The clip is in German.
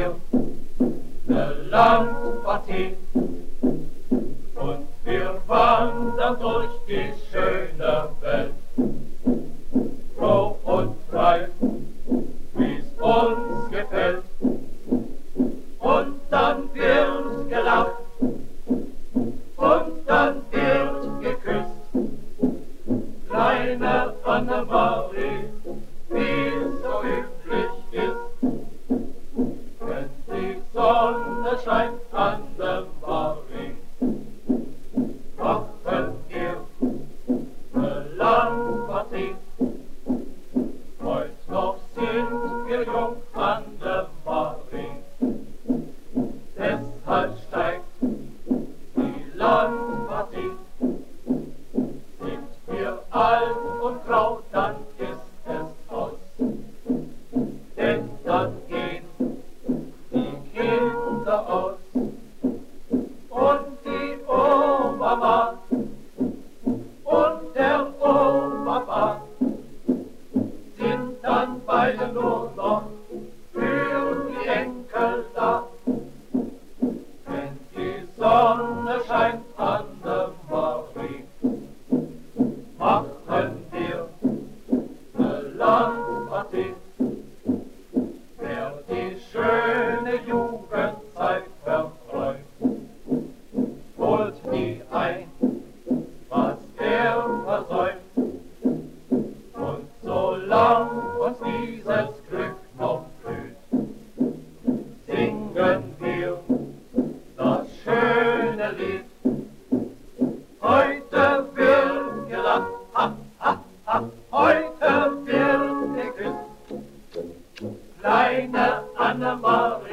wir eine Landpartie und wir wandern durch die schöne Welt, froh und frei, wie's uns gefällt. Und dann wird gelacht und dann wird geküsst. Kleine Annemarie, wie es so üblich ist, wenn die Sonne scheint, Annemarie, machen wir eine Landpartie. Heut noch sind wir jung, Annemarie, deshalb steigt die Landpartie. Sind wir alt und grau, dann ist es aus, denn dann gehen die Kinder aus und die Oma und der Opa sind dann beide nur noch für die Enkel da. Wenn die Sonne scheint, Annemarie, machen wir eine Landpartie. Wer die schöne Jugendzeit verfreut, holt nie ein, was er versäumt. Und solang uns dieses Glück noch blüht, singen wir das schöne Lied. Heute wird gelacht, ha, ha, ha, heute wird geküsst. Kleine Annemarie,